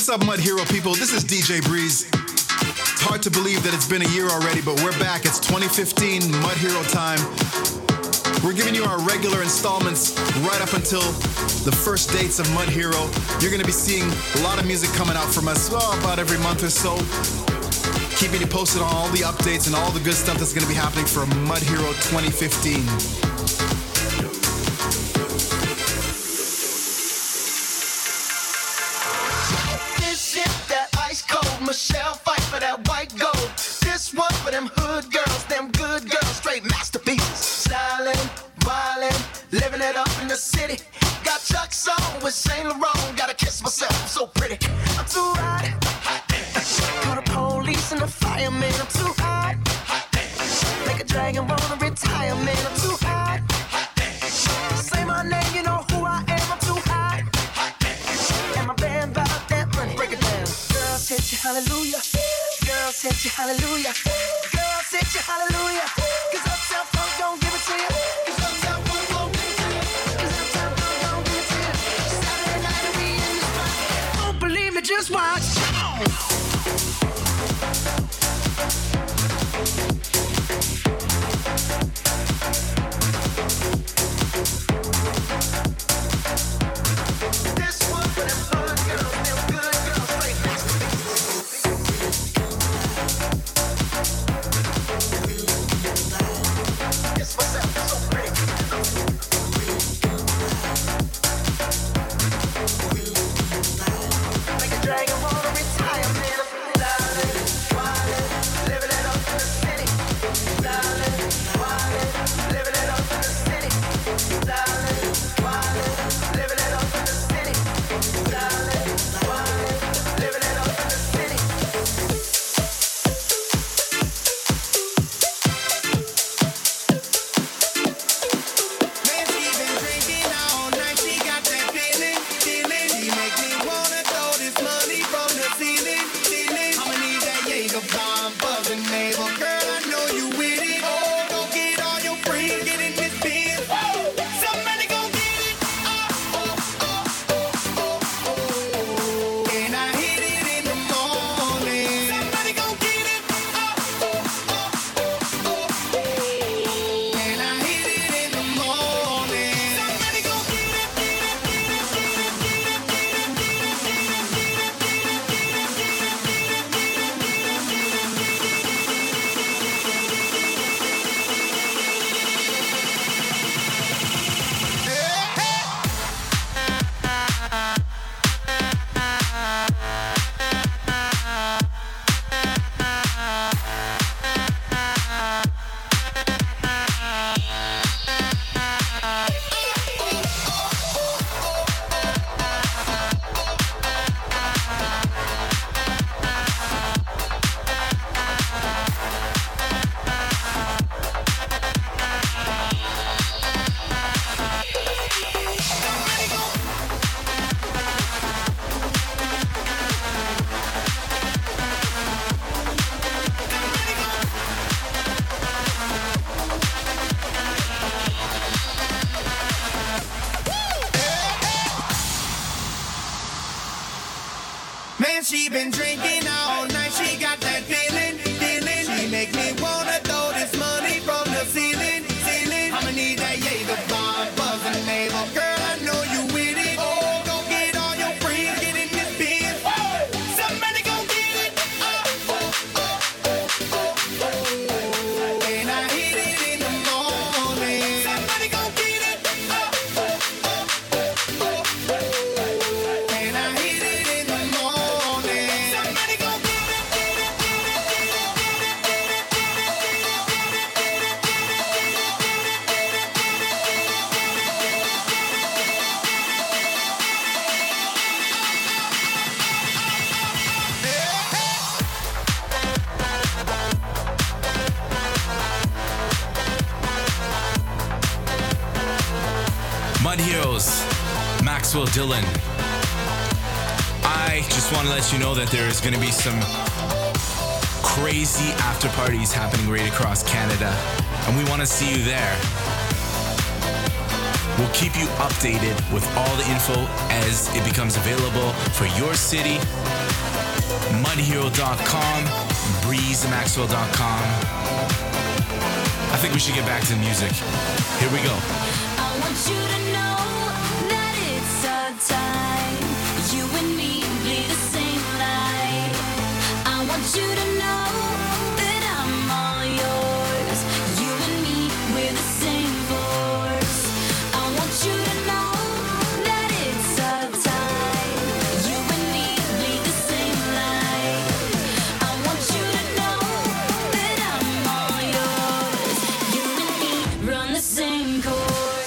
What's up, Mud Hero people? This is DJ Breeze. It's hard to believe that it's been a year already, but we're back. It's 2015 Mud Hero time. We're giving you our regular installments right up until the first dates of Mud Hero. You're going to be seeing a lot of music coming out from us, well, about every month or so. Keeping you posted on all the updates and all the good stuff that's going to be happening for Mud Hero 2015. Michelle fight for that white gold. This one for them hood girls, them good girls, straight masterpieces. Styling, wildin', living it up in the city. Got Chuck's on with Saint Laurent. Gotta kiss myself, I'm so pretty. I'm too hot. Call the police and the fireman. I'm too hot. Make a dragon wanna retire, man. I'm too hot. Say my name, you know who I am. I'm too hot. And my band about that money. Break it down. Girls hit you, hallelujah. Girls hit you, hallelujah. Girls hit you, hallelujah. Cause Uptown Funk don't give it to you. Cause Uptown Funk don't give it to you. Cause Uptown Funk don't give it to you. Saturday night and we in the spot. Don't believe me, just watch. She been drinking all night, she got that feeling. She make me wanna throw this money from the ceiling. I'ma need that Jaeger bomb, buzzing navel. Girl, I know you with it. Oh, go get all your friends, get in this biz. Somebody go get it. And I hit it in the morning. Somebody go get it. And I hit it in the morning. Somebody go get it. Mud Heroes, Maxwell Dillon. I just want to let you know that there is going to be some crazy after parties happening right across Canada, and we want to see you there. We'll keep you updated with all the info as it becomes available for your city. Mudhero.com, BreezeMaxwell.com. I think we should get back to the music. Here we go. I want you to know that it's our time. You and me bleed the same light. I want you to know that I'm all yours. You and me, we're the same force. I want you to know that it's our time. You and me bleed the same light. I want you to know that I'm all yours. You and me run the same course.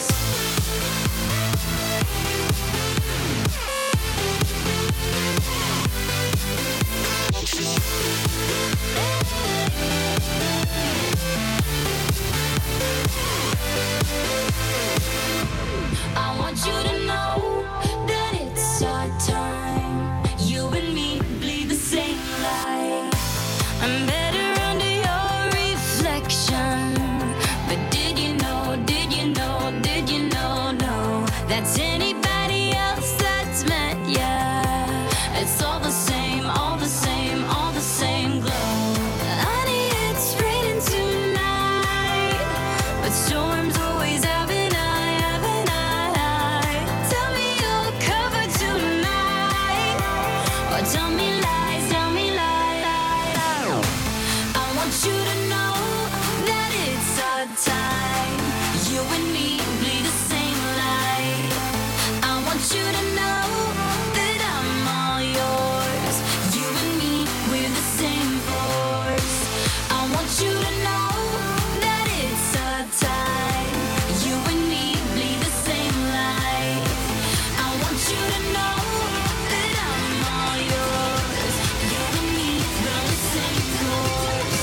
I want you to know that it's our time. You and me bleed the same light. I'm better under your reflection. But did you know, no, that's anybody else that's met ya? It's all the same, all the same, all the same glow. Honey, it's raining tonight, but storms always have an eye, have an eye. Tell me you're covered tonight, or tell me lies, tell me lies. I want you to know that it's our time. You and me bleed the same light. I want you to know that I'm all yours. You and me, we're the same force. I want you to know that it's our time. You and me bleed the same light. I want you to know that I'm all yours. You and me run the same course.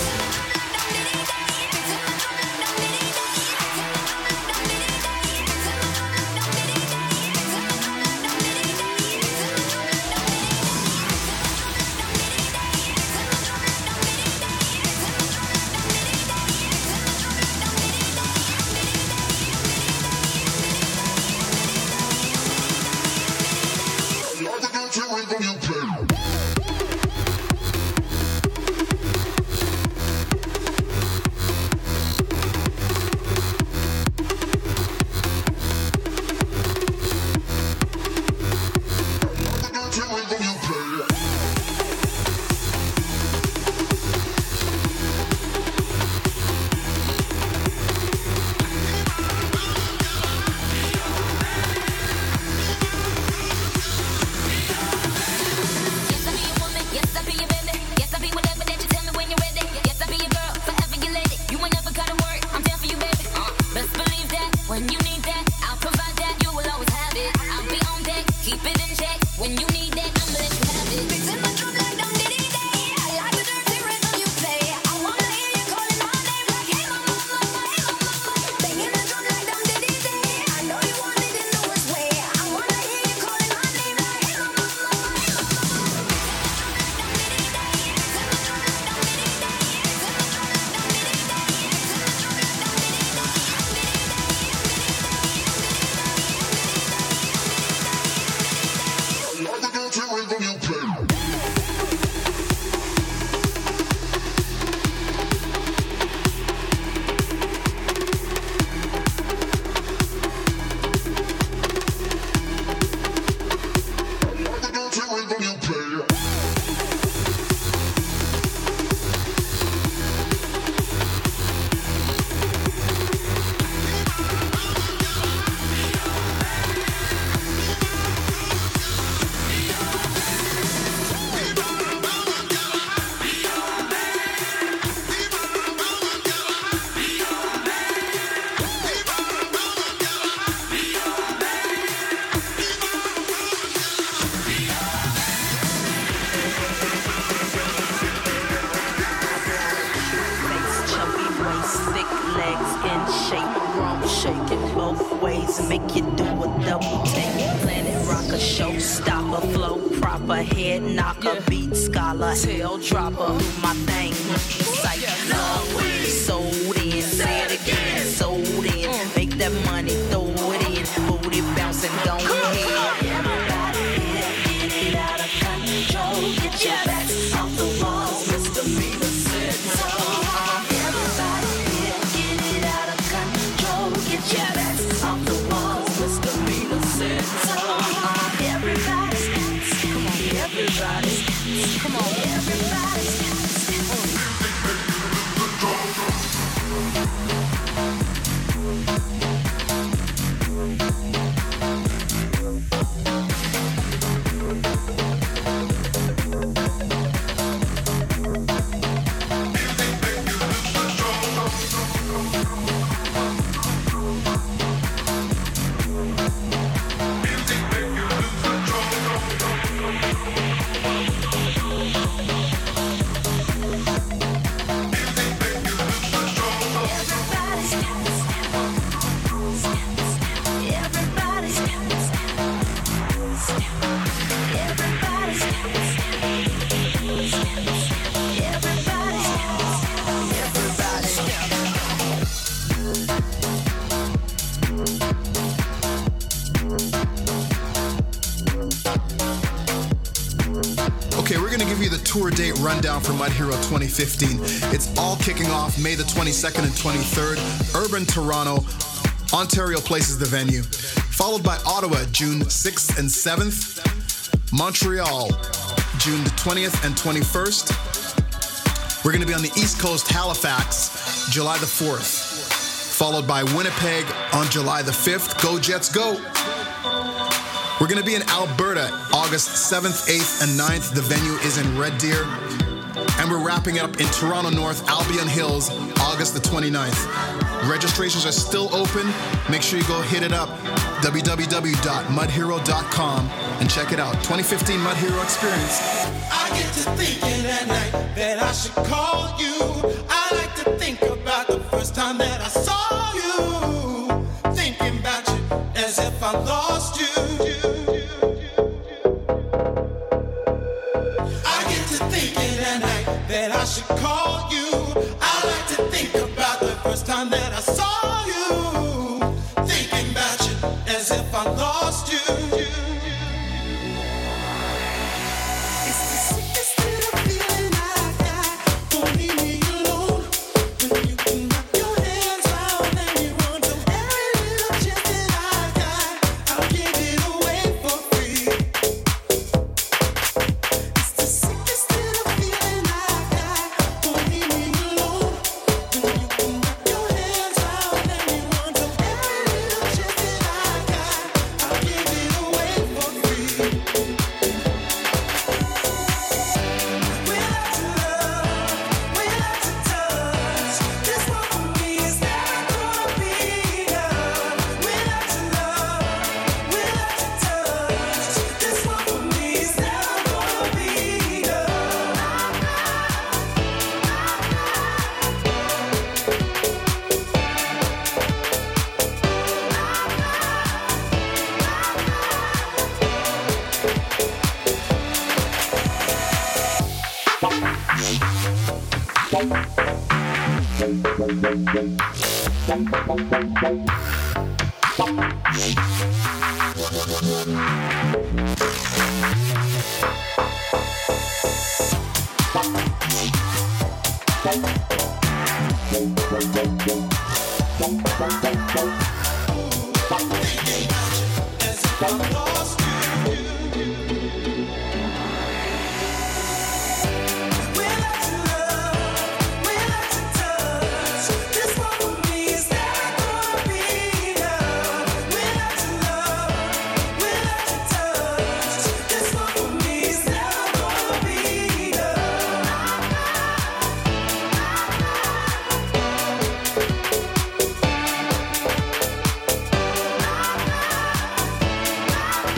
Make you do a double take. Planet rocker, showstopper, flow proper, head knocker, beat scholar, tail dropper. Do my thing, sight love, sold in, say it again, sold in. Make that money, throw it in. dance and don't hit. Everybody here, get it out of control. Get your backs off the walls, Mr. Beaver said so. Everybody here, get it out of control. Get your backs off the walls, Mr. Beaver said so. Everybody's dancing, come on, everybody's dancing, come on, everybody's dancing. Tour date rundown for Mud Hero 2015. It's all kicking off May the 22nd and 23rd. Urban Toronto, Ontario Place is the venue. Followed by Ottawa, June 6th and 7th. Montreal, June the 20th and 21st. We're going to be on the East Coast, Halifax, July the 4th. Followed by Winnipeg on July the 5th. Go Jets, go! We're going to be in Alberta, August 7th, 8th, and 9th. The venue is in Red Deer. And we're wrapping it up in Toronto North, Albion Hills, August the 29th. Registrations are still open. Make sure you go hit it up, www.mudhero.com, and check it out. 2015 Mud Hero Experience. I get to thinking at night that I should call you. I like to think about the first time that I saw you. Thinking about you as if I lost you. That I should call you. I like to think about the first time that I saw you. Thinking about you as if I lost you. It's the sickest little feeling I got. Don't leave me alone. When you can wrap your hands around and you want to every little chance that I got, I'll give it away for free. It's the sickest little feeling I got. Don't leave me alone. When you can wrap your hands around and you want to every little chance that I got, I'll give it away for free. Without your love, without your touch, this one for me is never gonna be enough. Without your love, without your touch, this one for me is never gonna be enough. As if I lost you. Without your love, without your touch, this one for me is never gonna be enough. Without your love, without your touch, this one for me is never gonna be enough.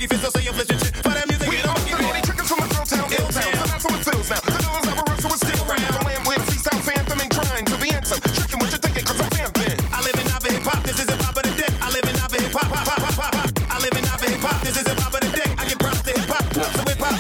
funky fist, I'll say you're flipping shit. For that music, We all the naughty trickers from the real town, ill town. So that's how it feels now. The villains have a run, so it's still around. The lamb with freestyle phantom and trying to be handsome. Tricking what you're thinking, cause I'm vamping. I live in Nava hip hop, this is hip hop of the day. I live in Nava hip hop, pop, pop, pop, pop, pop. I live in Nava hip hop, this is hip hop of the day. I get props to hip hop, so hip hop.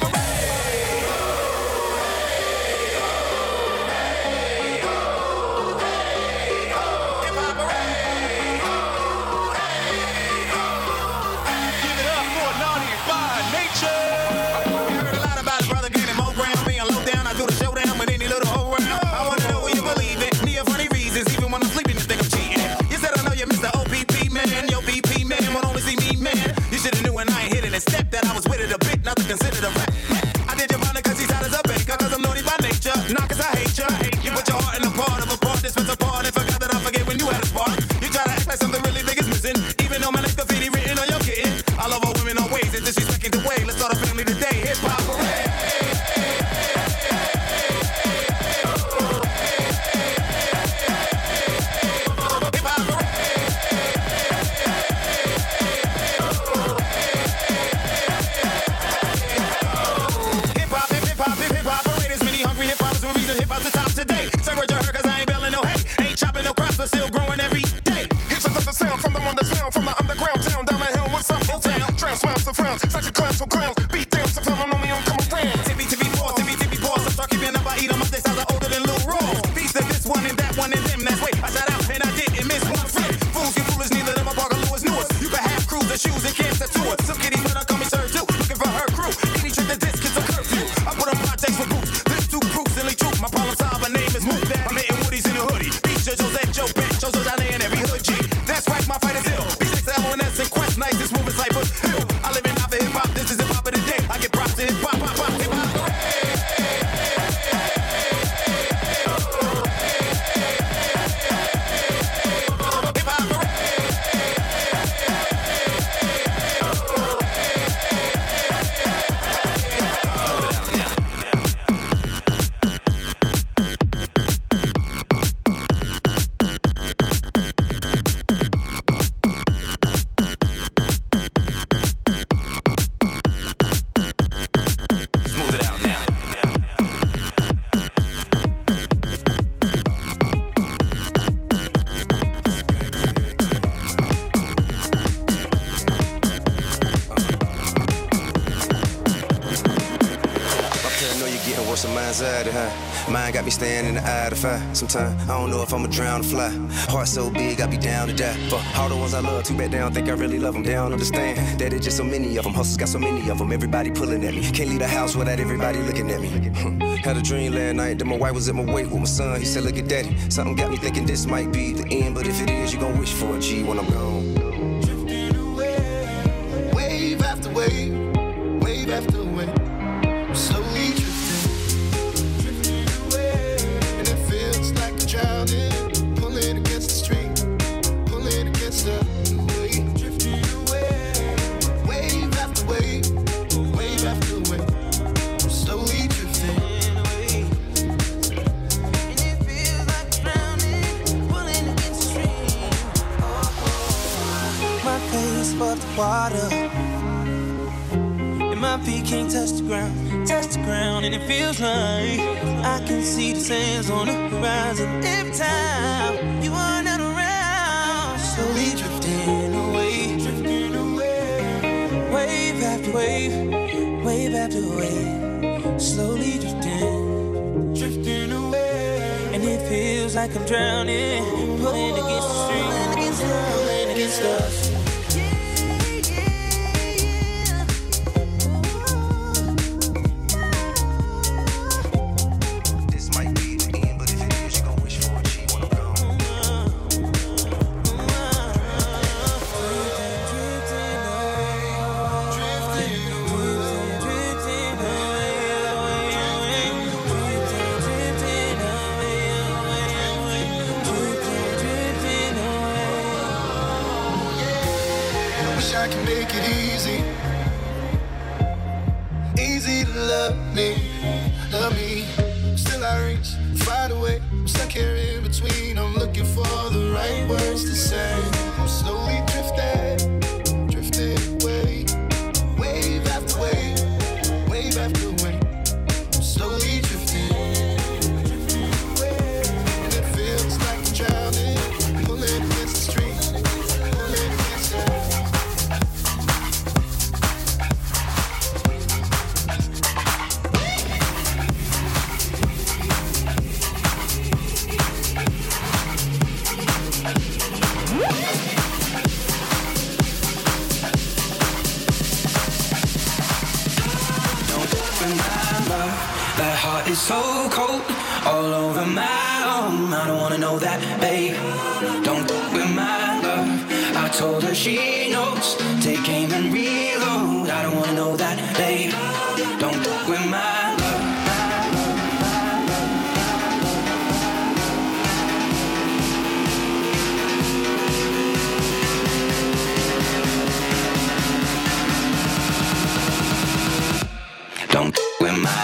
Step that I was with it a bit, not to consider the rap. I did your partner cause he's hot as a baker, cause I'm naughty by nature, not cause I hate ya. You put your heart in a part of a part, this was a part, and forgot that I forget when you had a spark. You try to act like something really big is missing, even though my name's graffiti written on your kitten. I love all women on ways, and disrespecting the way. Let's start a family today, hip hop parade. Still growing every day. Here's another sound from the one that's found from the underground town down the hill. What's up, old town? Trans smiles to frowns, such a class for clowns. Beat down, sometimes I'm only on come around. Tippy pause, tippy pause. I start keeping up, I eat them up. They sound older than Lil Raw. Beats to this one and that one and them. That's wait, I shot out and I didn't miss one friend. Fools, you foolish, neither them are Parker Lewis News. You can have crews and shoes and cancer to it. Some kitty gonna come and serve too. Looking for her crew. Any trick that this kid's a curfew. I put on projects for boots. This two proofs, silly truth. My problem solved, my name is Moot. I'm hitting Woodies in the hoodie. Beach Josette, Joe Beck, Joseph Johnny and every hood G. That's right, my fight is ill. B6LONS and Quest, nice, this moving Cypress Hill. I live in Nava hip hop, this is hip hop of the day. I get props to hip hop, pop, pop, hip hop. Mine got me standing in the eye of the fire. Sometimes I don't know if I'ma drown or fly. Heart so big, I be down to die. For all the ones I love, too bad they don't think I really love them. They don't understand that it's just so many of them. Hustles got so many of them. Everybody pulling at me. Can't leave the house without everybody looking at me. Had a dream last night that my wife was at my wake with my son. He said, look at daddy. Something got me thinking this might be the end. But if it is, you gon' wish for a G when I'm gone. Drifting away, wave after wave, wave after wave. Slowly drifting away, and it feels like I'm drowning, pulling against the stream, pulling against the wave. Drifting away, wave after wave, wave after wave. Slowly drifting away, and it feels like I'm drowning, pulling against the stream. My face above the water, and my feet can't touch the ground, and it feels like I can see the sands on the horizon. Every time you are not around, slowly drifting away, wave after wave, wave after wave, slowly drifting away, and it feels like I'm drowning, pulling against the stream, pulling against us. I can make it easy, easy to love me. Still I reach, find a way. I'm stuck here in between. I'm looking for the right words to say. I'm slowly drifting away, way heart is so cold, all over my arm. I don't wanna know that, babe. Don't fuck with my love. I told her she knows. Take aim and reload. I don't wanna know that, babe. Don't fuck with my love. Don't fuck with my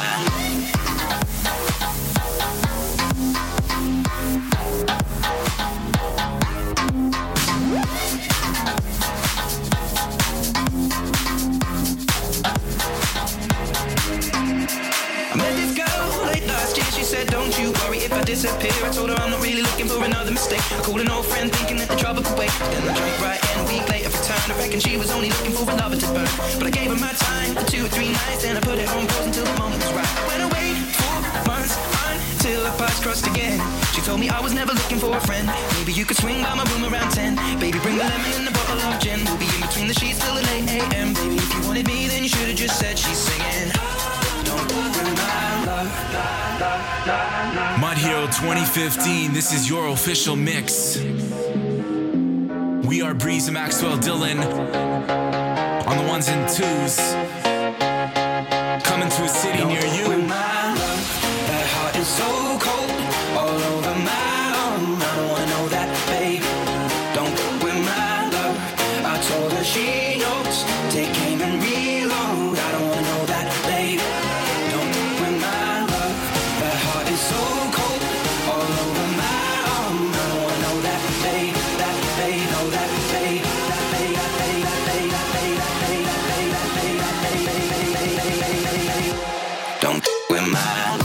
disappear. I told her I'm not really looking for another mistake. I called an old friend thinking that the trouble could wait. Then I drank right and a week later returned. I reckon she was only looking for a lover to burn. But I gave her my time for 2 or 3 nights. Then I put it on pause until the moment was right. I went away 4 months until our paths crossed again. She told me I was never looking for a friend. Maybe you could swing by my room around 10. Baby, bring the lemon and a bottle of gin. We'll be in between the sheets till the late AM. Baby, if you wanted me, then you should have just said she's singing. Don't ruin my love. Mud Hero 2015, this is your official mix. We are Breeze and Maxwell Dillon on the 1s and 2s. Coming to a city near you. That heart is so cold, all over my arm. I don't wanna know that, babe. Don't fuck with my love. I told her she knows. Take aim and reload. I don't wanna know that, babe. Don't fuck with my love. That heart is so cold, all over my arm. I don't wanna know that, babe. That babe, know that babe. That babe, that babe, that babe, that babe, that babe, that babe, that babe, that babe, that babe. Don't fuck with my love.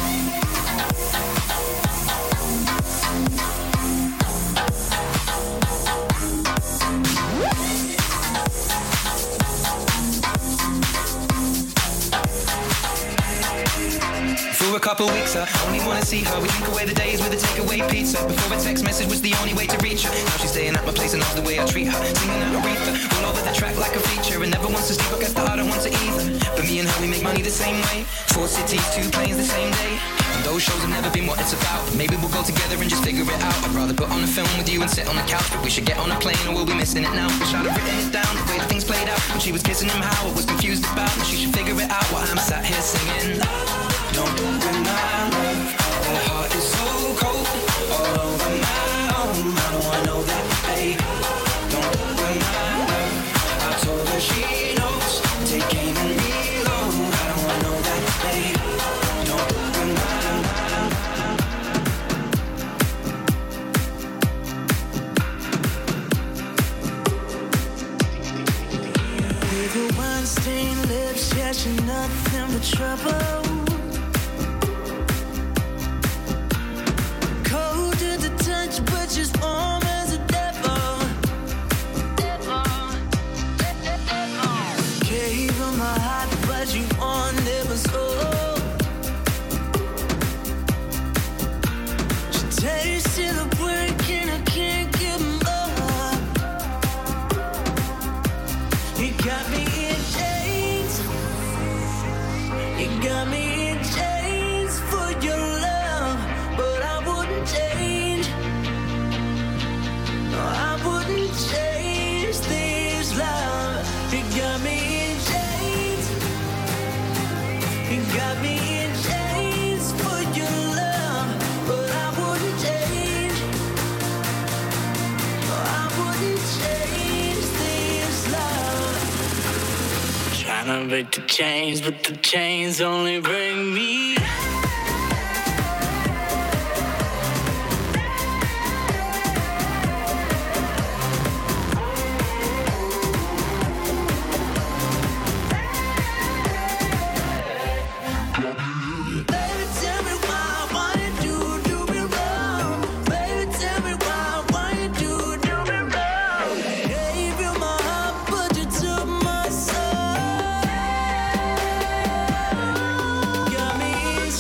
For a couple weeks, I only wanna see her. We drink away the days with a takeaway pizza. Before a text message was the only way to reach her. Now she's staying at my place and loves the way I treat her. Singing out Aretha, all over the track like a feature. And never wants to sleep, I guess that I don't want to either. But me and her, we make money the same way. 4 cities, 2 planes the same day. And those shows have never been what it's about. Maybe we'll go together and just figure it out. I'd rather put on a film with you and sit on the couch. But we should get on a plane or we'll be missing it now. Wish I'd have written it down, the way that things played out. When she was kissing him, how I was confused about. And she should figure it out while I'm sat here singing. Don't ruin my love. That heart is so cold, all over my arm. I don't wanna know that, babe. Don't ruin my love. I told her she knows. Take aim and reload. I don't wanna know that, babe. Don't ruin my love. With your wine-stained lips, yeah, you're nothing but trouble. But just warm as a devil. Gave her my heart, but you wanted my soul. She tasted the break and I can't get more. You got me in chains. You got me in chains for your love, but I wouldn't change. I wouldn't change this love. You got me in chains. You got me in chains for your love, but I wouldn't change. I wouldn't change this love. Trying to break the chains, but the chains only break me. Got me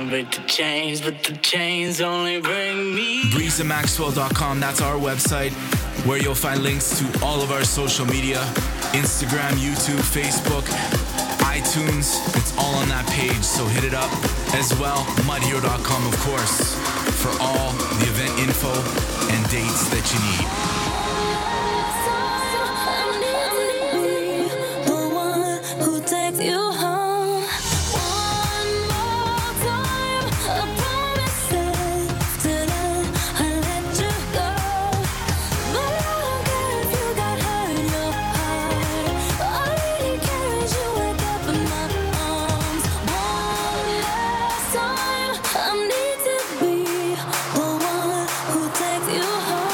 break the chains, but the chains only bring me. BreezeandMaxwell.com, that's our website, where you'll find links to all of our social media, Instagram, YouTube, Facebook, iTunes. It's all on that page, so hit it up. As well, mudhero.com, of course, for all the event info and dates that you need. The one who takes you home. One more time, a promise after that I let you go. But I don't care if you got hurt in your heart. All I really care is you wake up in my arms. One last time, I need to be the one who takes you home.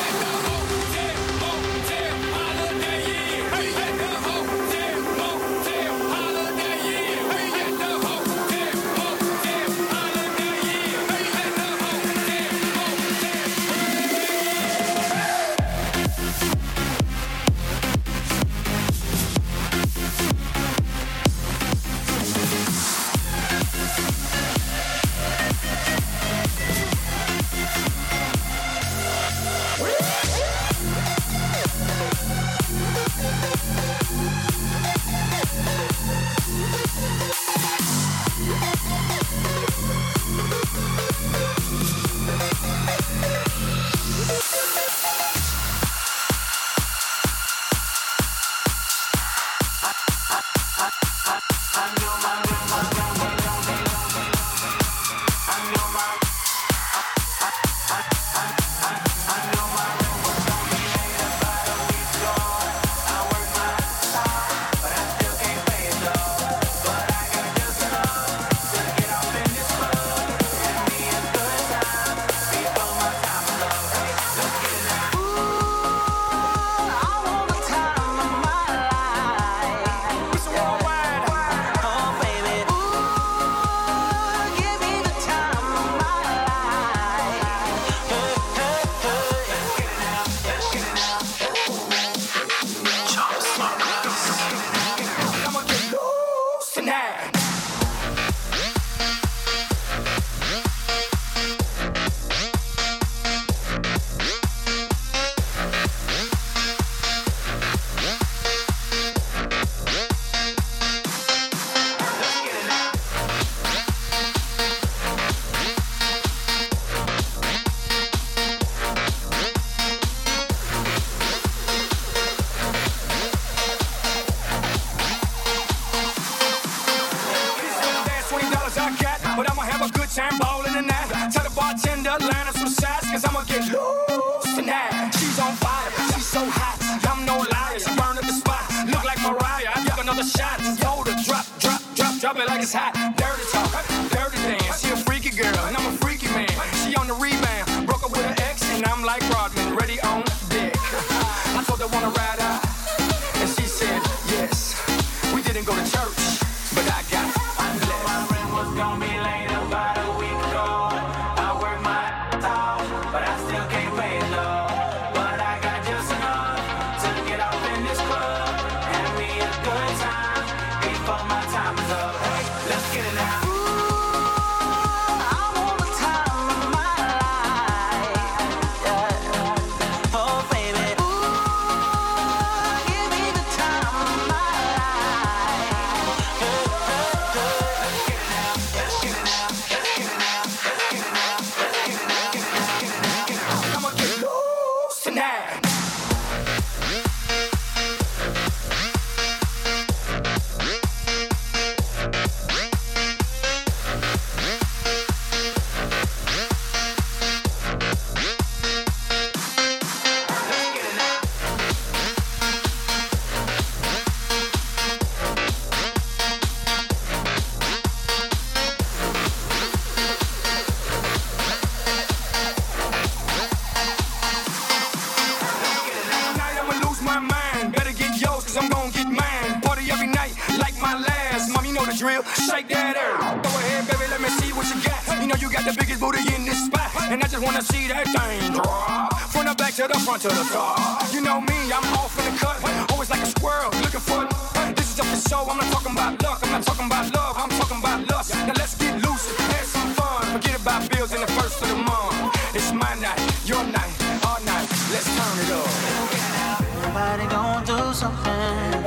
To the front, to the top. You know me, I'm off in the cut. Always like a squirrel, looking for. This is just a show. I'm not talking about luck. I'm not talking about love. I'm talking about lust. Now let's get loose. There's some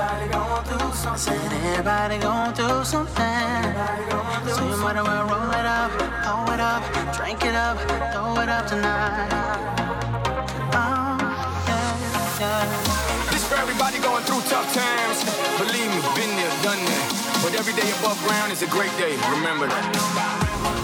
Everybody going through something. Everybody going through something. So you might as well roll it up, pour it up, drink it up, throw it up tonight. Oh, yeah, yeah. This for everybody going through tough times. Believe me, been there, done that. But every day above ground is a great day. Remember that.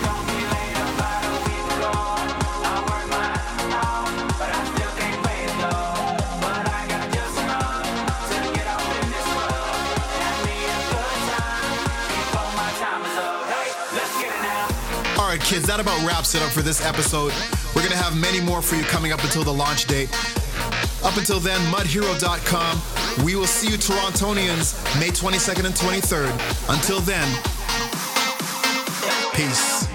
All right, kids, that about wraps it up for this episode. We're going to have many more for you coming up until the launch date. Up until then, mudhero.com. We will see you Torontonians May 22nd and 23rd. Until then, peace.